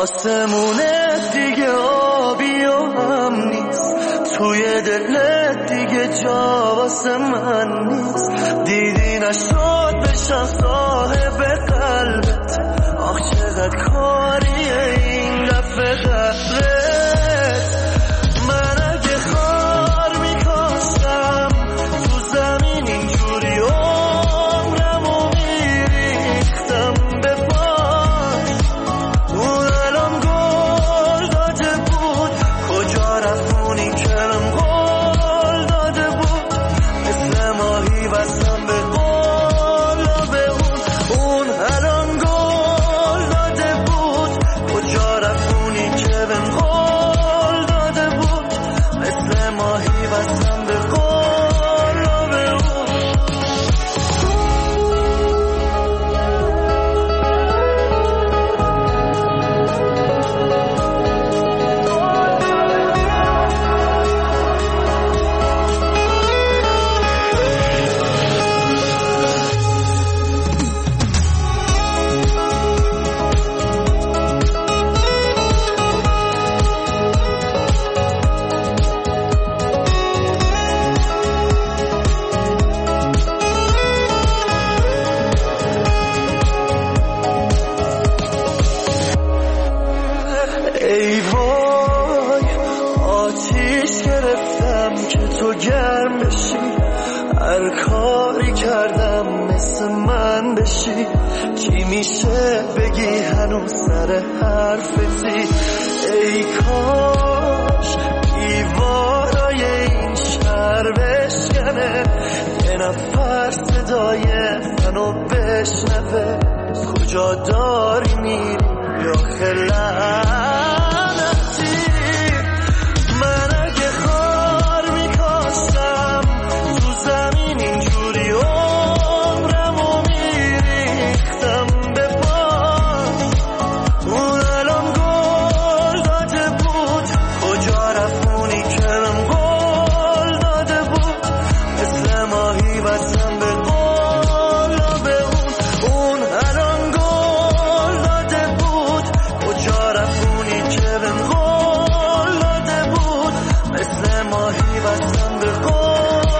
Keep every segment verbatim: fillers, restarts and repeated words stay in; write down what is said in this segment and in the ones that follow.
آسمونت دیگه آبی و هم نیست، توی دلت دیگه جا واسه من نیست. دیدی نشد بشم صاحب قلبت، آخ چقدر کاریه این دفعه قبلت. من اگه خار میکاشتم تو زمین اینجوری عمرمو میریختم به پاش، اون الان گل داده بود، کجا رفت اونی کلم گل داده بود، مثل ماهی بستم به قول به اون، اون الان گل داده بود، کجا رفت اونی که بهم قول داده بود، مثل ماهی بستم به قول به اون. ای وای آتیش گرفتم که تو گرم بشی، هر کاری کردم مثل من بشی، چی میشه بگی هنوز سر حرفتی. ای کاش دیوارای این شهر بشکنه، یه نفر صدای منو بشنوه، کجا داری میری یا خلعنتی. من اگه خار میکاشتم تو زمین اینجوری عمرمو میریختم به پاش، اون الان گل داده بود، کجا رفت اونی کلم گل داده بود، مثل ماهی بستم به قول به اون، اون الان گل داده بود، کجا رفت اونی که بهم قول داده بود، مثل ماهی بستم به قول به اون.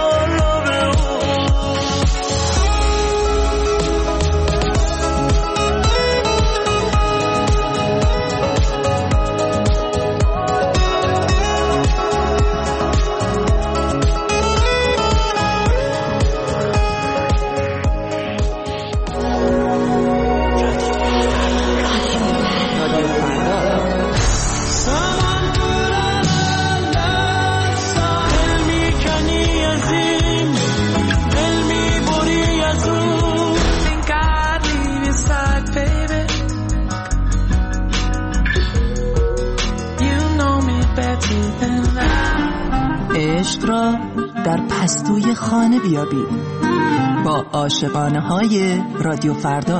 عشق را در پستوی خانه بیابید با عاشقانه های رادیو فردا.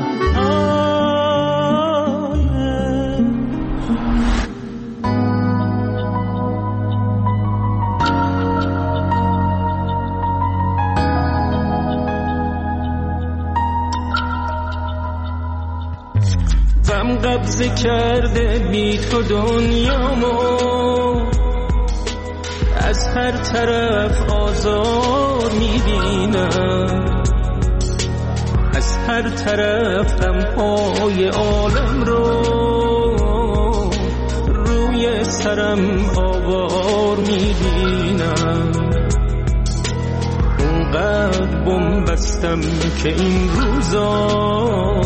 غم قبضه کرده بی تو دنیامو، از هر طرف آزار میبینم، از هر طرف غمهای عالم رو روی سرم آوار میبینم. اونقدر بم بستم که این روزا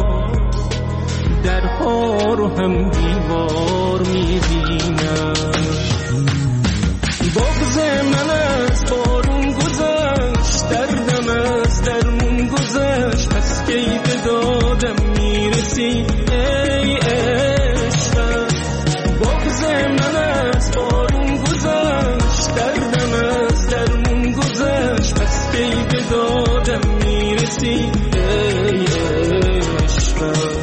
درها رو هم دیوار میبینم. بغض من از بارون گذشت، دردم از درمون گذشت، پس کی به دادم میرسی ای عشقم. بغض من از بارون گذشت، دردم از درمون گذشت، پس کی به دادم میرسی ای عشقم.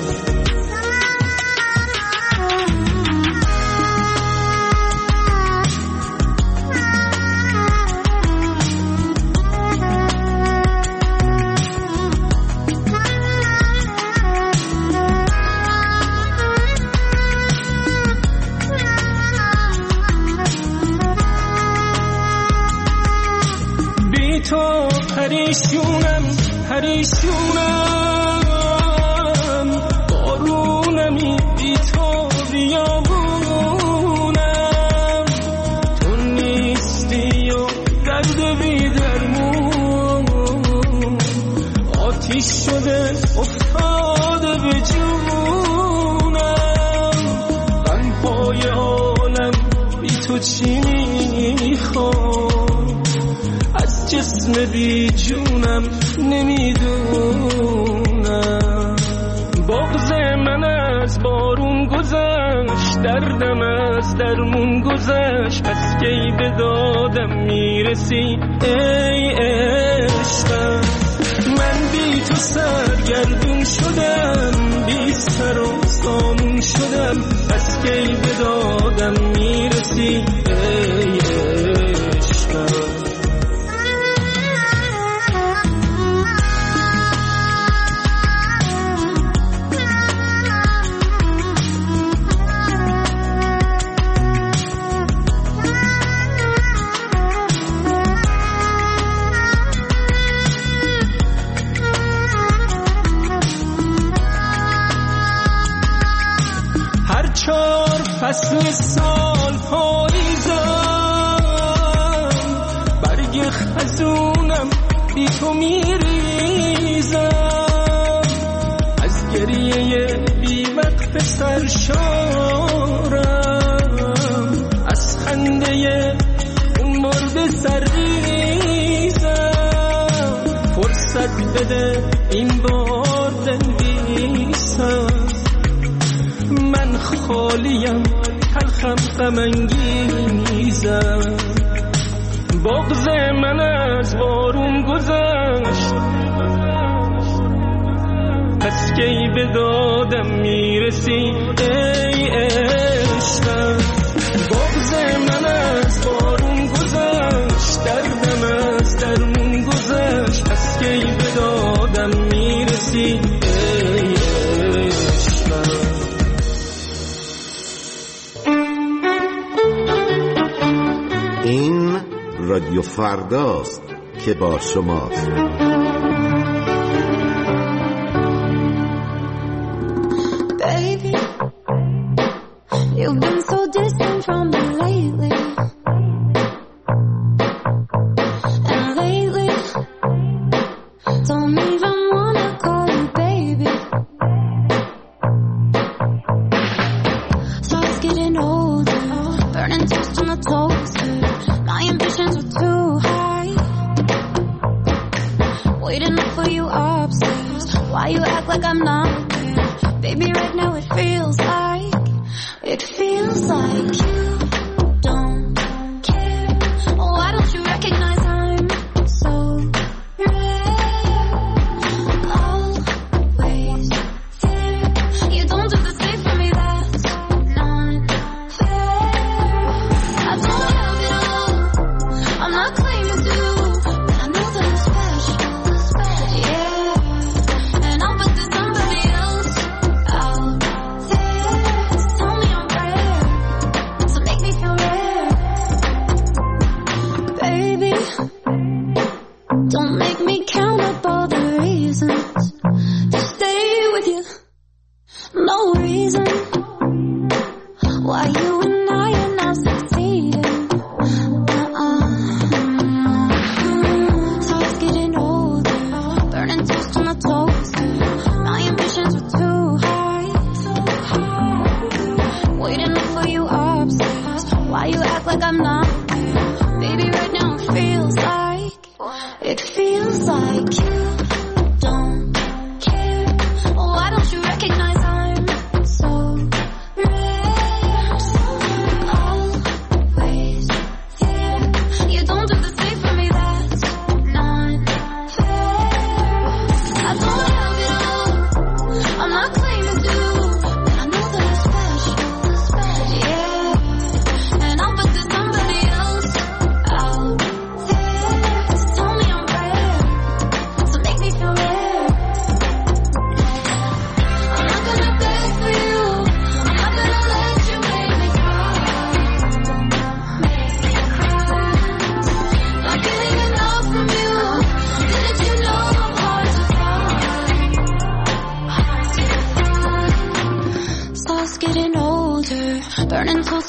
پریشونم پریشونم بارونمی بی تو بیابونم تو نیستی و درد بی درمون آتیش شده افتاده به جونم غمهای عالم بی تو چی میخوام از جسم بی جونم نمیدونم بغض من از بارون گذشت دردم از درمون گذشت پس کی به دادم میرسی ای عشقم من بی تو سرگردون شدم بی سر و سامون شدم پس کی به دادم میرسی ای عشقم فصل سال پاییزم برگ خزونم بی تو میریزم از گریه بی وقت سرشارم از خنده اون مرد سرریزم فرصت بده این بار دنبیسم من خالیم تلخم غم‌انگیزم بغض من از بارون گذشت پس کی به دادم میرسی ای عشقم بغض من از بارون گذشت دردم از درمون گذشت پس کی به دادم میرسی ای عشقم این رادیو فرداست که با شماست. Baby, you've been so distant from me lately. And lately, don't even wanna call you baby. So it's getting older, burning toast on the toaster. My ambitions are too high. Waiting up for you upstairs. Why you act like I'm not there? Baby, right now it feels like, it feels like you don't care. Why don't you recognize I'm so rare? Always there. You don't do the same for me, that's not fair. I don't have it all, I'm not claiming to, but I know that I'm special, yeah. And I'll bet there's somebody else out there to tell me I'm rare, to make me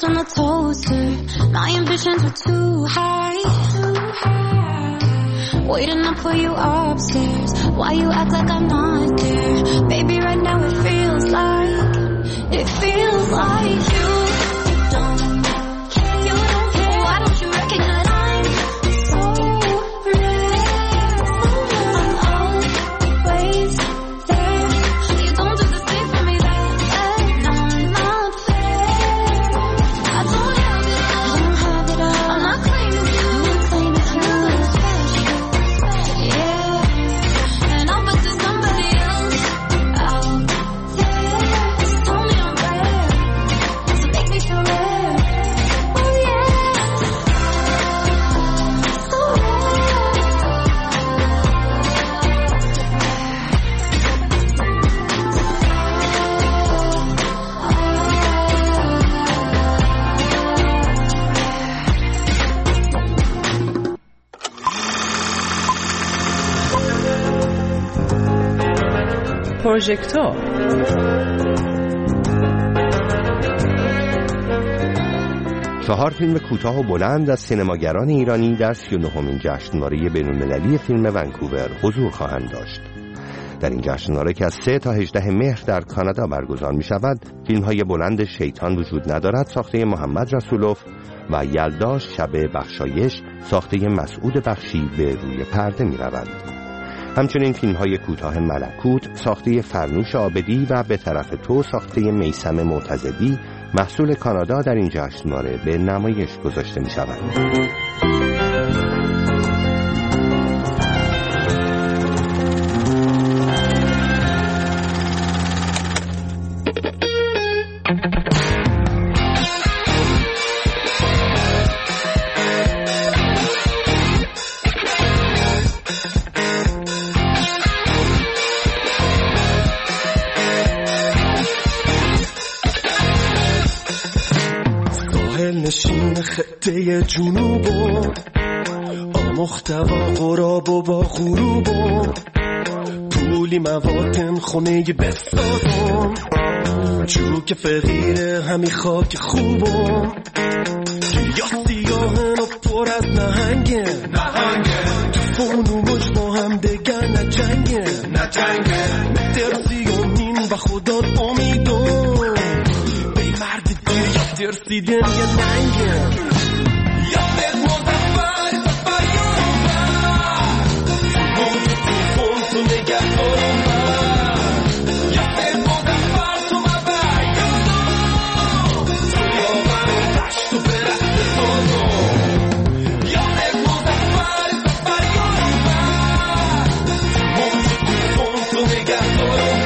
on the toaster. My ambitions were too high. Waiting to pull you upstairs. Why you act like I'm not there? Baby, right now it feels like, it feels like you don't care. You don't care. Why don't you recognize I'm so rare? I'm always there. You don't do the same for me. That's not, not fair. I don't have it all. I don't have it all. I'm not claiming you. I'm not claiming you. Yeah, and I'll bet there's somebody else out there. Just tell me I'm rare, so make me feel rare. Oh yeah, so پروژکتور. چهار فیلم کوتاه و بلند از سینماگران ایرانی در سی و نهمین جشنواره بین‌المللی فیلم ونکوور حضور خواهند داشت. در این جشنواره که از سه تا هجده مهر در کانادا برگزار می شود، فیلم های بلند شیطان وجود ندارد ساخته محمد رسولوف و یلداش شب بخشایش ساخته مسعود بخشی به روی پرده می روند. همچنین فیلم های کوتاه ملکوت ساخته فرنوش عابدی و به طرف تو ساخته میثم معتزدی محصول کانادا در این جشنواره به نمایش گذاشته می شوند. نشین خطه جنوبو آمختوا غراب و با غروبو پولی مواتن خونه بسازم جو که فقیره همی خاک خوبو یا سیاهن و پر از نهنگه نهنگه تو فونو مج با هم دگر نجنگه نجنگه مترسی و مین و خدا امیدون ترسیدن یه ننگه یا دل مزفر سفر یارم موجود تو خون تو نگه دارم یا دل مزفر تو مبر یادم تو یاور و دشت و برست سازم یا دل مزفر سفر یارم موجود تو خون تو نگه دارم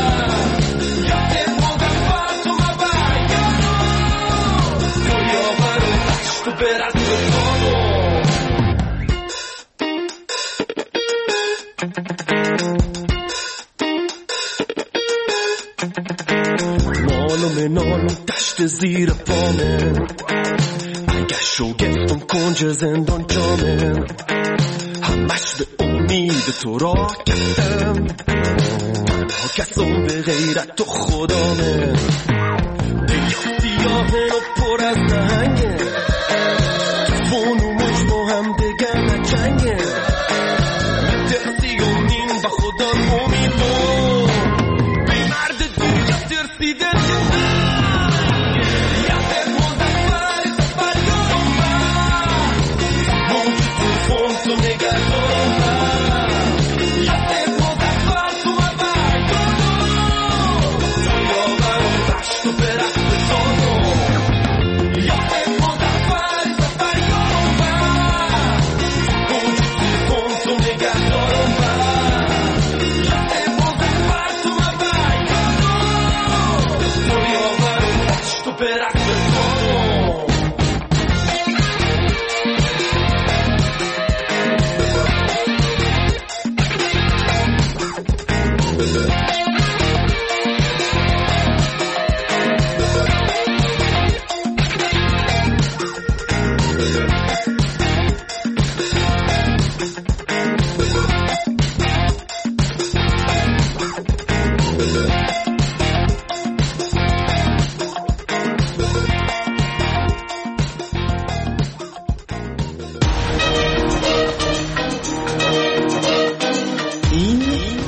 مالو منالو دشت زیر پامه اگه شوگفتم کنج زندان جامه همش به امید تو راه کردم تنها کسم به غیرت تو خدامه دیا سیاهه و پر از نهنگه فونو مج با هم دگر نجنگه مترسی و نیم و خدا امیدون بی مرد دنیا ترسیدن یه ننگه یه دل مزفر سفر یارم موجود تو فون تو نگه دارم یه دل مزفر تو مبر یادم تو یاور و دشت و برست بسازم یه دل مزفر سفر یارم موجود تو فون تو نگه دارم یه دل مزفر تو مبر یادم تو یاور و دشت و برست بسازم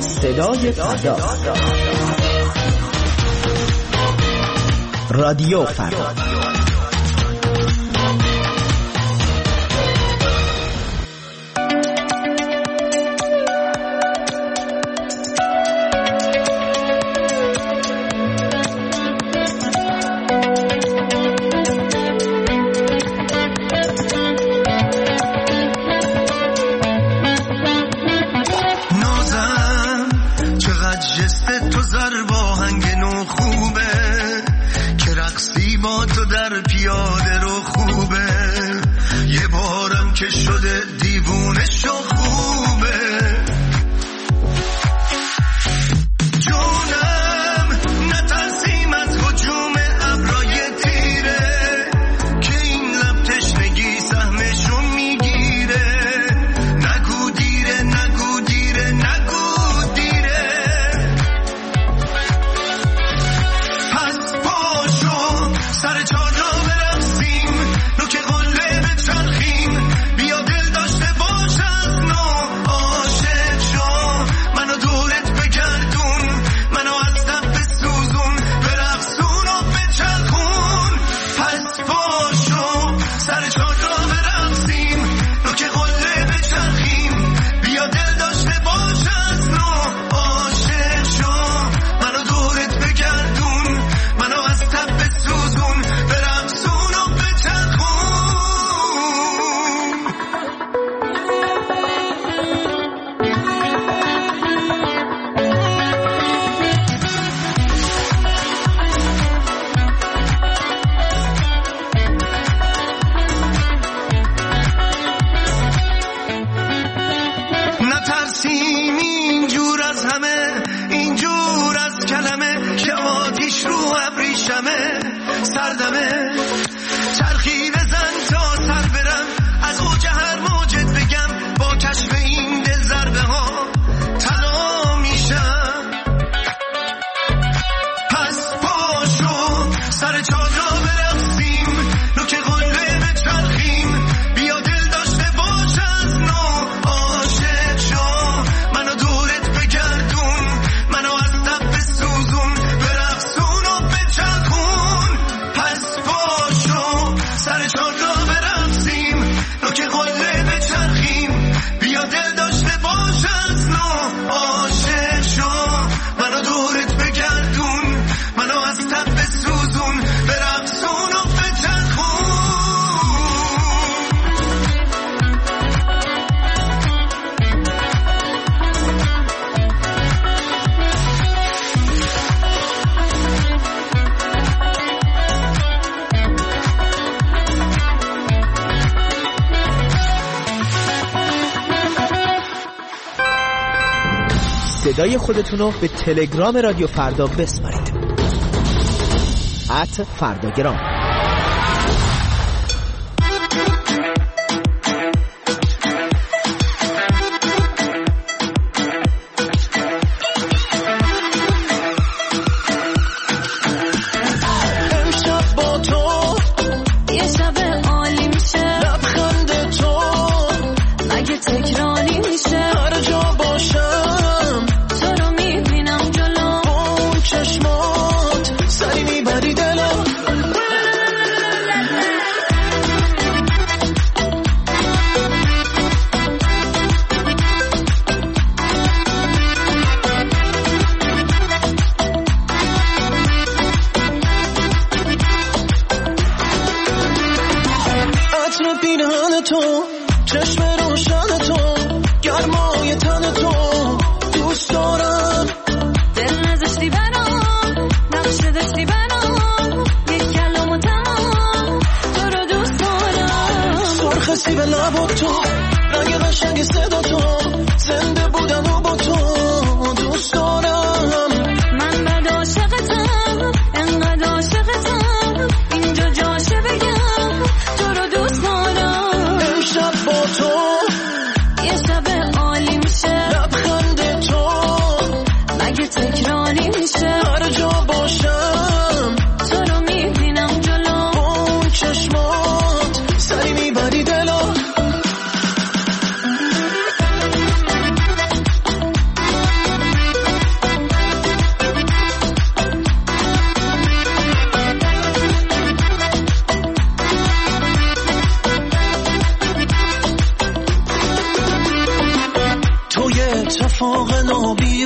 صدای فردا. رادیو فردا. صدای خودتون رو به تلگرام رادیو فردا بسپارید. ات فرداگرام.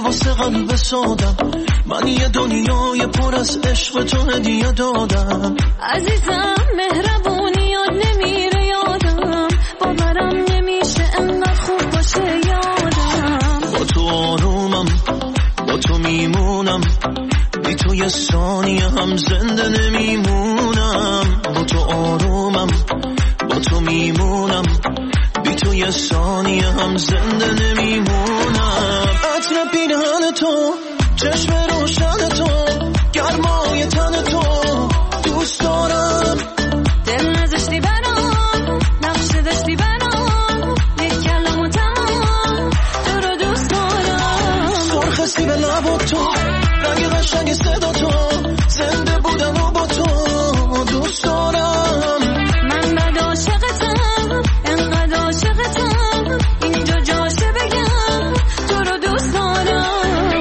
واسه قلب سادم، من یه دنیای پر از عشق تو هدیه دادم. عزیزم مهربونیات نمیره یادم، باورم نمیشه انقدر خوب باشه یادم. با تو آرومم، با تو میمونم، بی تو یه ثانیه هم زنده نمیمونم. با تو آرومم، با تو میمونم، بی تو یه ثانیه هم زنده نمیمونم. عطر پیرهن تو، چشم روشن تو، گرمای تن تو دوست دارم. دل نزشتی برام، نقش داشتی برام، یک کلام و تمام تو رو دوست دارم. سرخ سیب لب تو، رنگ قشنگ صدا تو، زنده بودن و با تو دوست دارم. من بد عاشقتم، انقدر عاشقتم، اینجا جاشه بگم تو رو دوست دارم.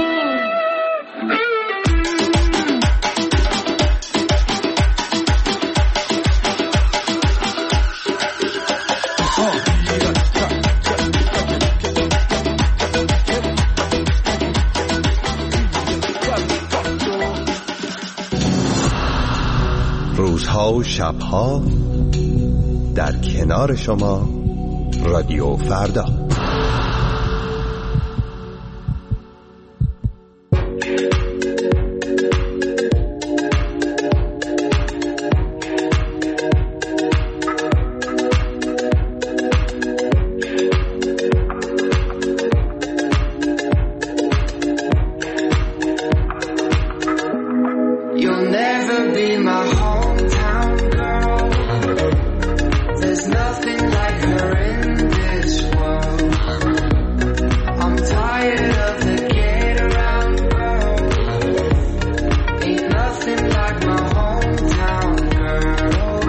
روزها و شبها در کنار شما رادیو فردا. You'll never be my hometown girl. There's nothing like her in this world. I'm tired of the get around girl. Ain't nothing like my hometown girl.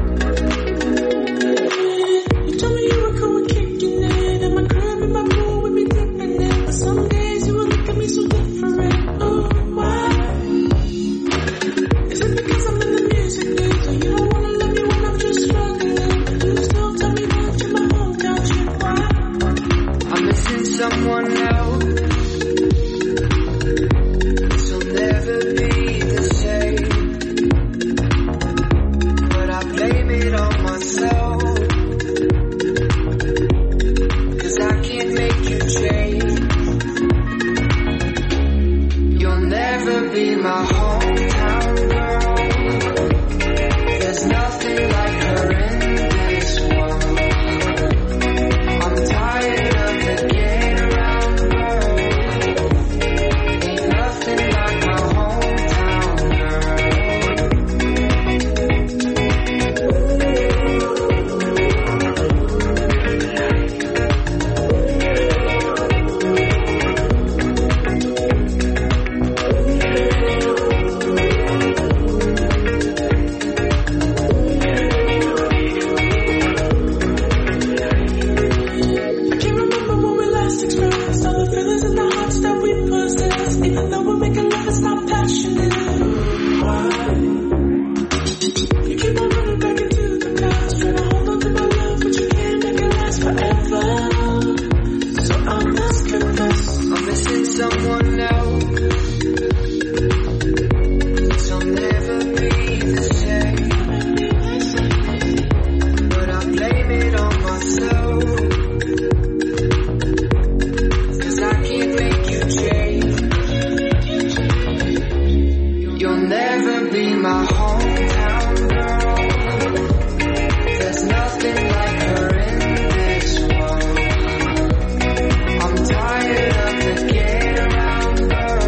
You told me you were cool kicking it, and my crib and my pool would be dipping it. But some days you would look at me so different. Oh, why? Is it because I'm in the music biz, or you don't wanna let me when I'm just struggling? You still tell me that you're my hometown chick. Why? I'm missing someone else. This'll never be the same. But I blame it on myself. 'Cause I can't make you change. You'll never be my hometown girl. There's nothing like her in this world. I'm tired of the get around girl. Ain't nothing like my hometown girl. I can't remember when we last expressed all the feelings and the hearts that we possess. Even though we're making love, it's not passionate. Why? You keep on running back into the past, trying to hold on to my love, but you can't make it last forever. So I must confess, I'm missing someone else. This'll never be the same. But I blame it on myself. 'Cause I can't make you change. You'll never be my hometown girl. There's nothing like her in this world. I'm tired of the get around girl.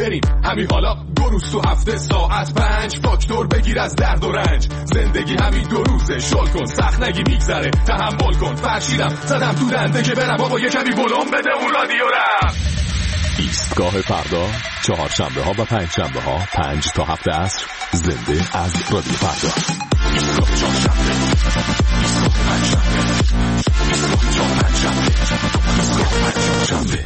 بریم همین حالا دو روز تو هفته ساعت پنج فاکتور بگیر از درد و رنج زندگی همین دو روزه شل کن سخت نگی میگذره تحمل کن فرشیدم زدم تو دنده که برم بابا یه کمی بلوم بده اون رادیو رم. ایستگاه فردا چهارشنبه ها و پنج شنبه ها پنج تا هفت عصر زنده از رادیو فردا. ایستگاه چهارشنبه ایستگاه پنج شنبه ایستگاه چهار پنج شنبه ایستگاه پنج شنبه.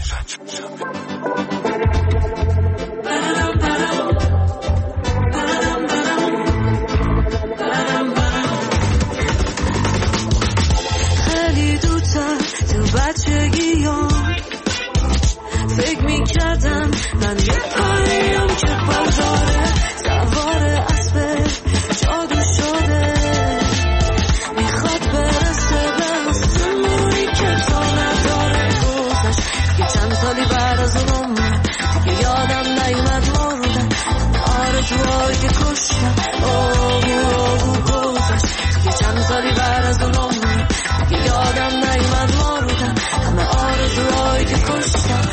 خیلی دوتا تو بچگیام فکر میکردم من یه پریم که بازاره سوار اسب جادو شده میخواد برسه به آسمونی که تا نداره گذشت یه چند سالی بعد از اونم دیگه یادم نیومد مردم آرزوهایی که کشتم آهو آهو گذشت یه چند سالی بعد از اونم دیگه یادم نیومد مردم همه آرزوهایی که کشتم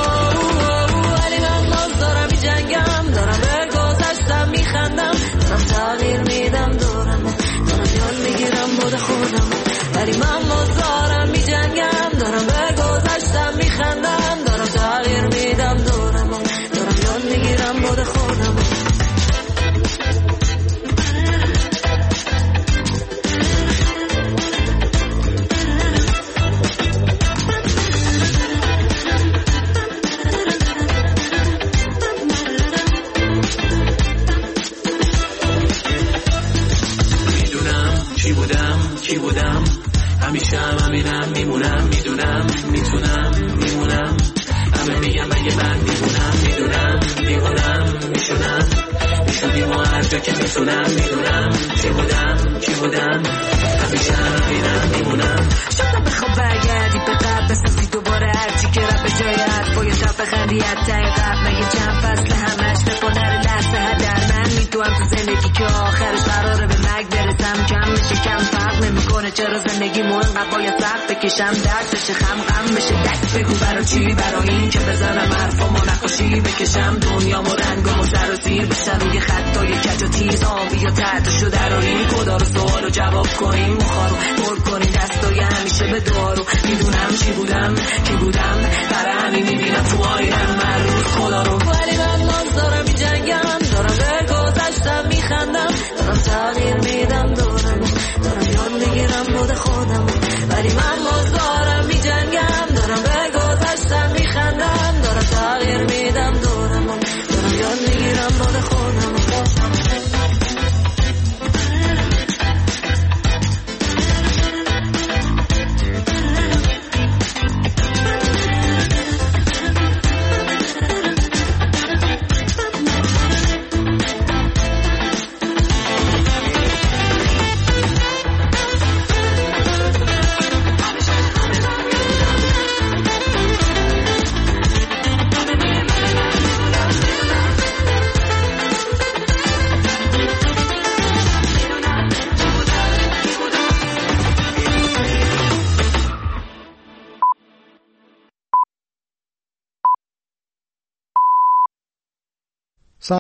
تغییر میدم دورم دارم یاد میگیرم بود خودم ولی من مزارم میجنگم دارم به گذشتم میخندم دارم تغییر میدم دورم دارم یاد میگیرم بود خودم کی بودم همیشه هم همینم میمونم میدونم میتونم میمونم همه میگم اگه من میمونم میدونم میمونم میشونم میشونیم و هر جا که میتونم میدونم کی بودم کی بودم همیشه هم همینم میمونم شاید بخواب برگردی به قبل بسازی دوباره هرچی که رب به جای حرف و یه طرف خندی حتی قبل مگه چند فصل همش بپنر لحظه هدر من میدونم تو زندگی که آخرش قراره به مرگ برسم کم میشه کم فرق نمیکنه چرا زندگی مو انقدر باید سخت بکشم درد بشه خم غم بشه دک بگو برا چی برا این که بزنم حرفامو نقاشی بکشم دنیامو رنگامو سر و زیر بشن روی خطای کج و تیز آبی یا تحتشو دراریم خدا رو سوال و جواب کنیم مخارو پر کنیم دستای همیشه به دارو میدونم چی بودم کی بودم برای همین میبینم تو آینم من روز خدا رو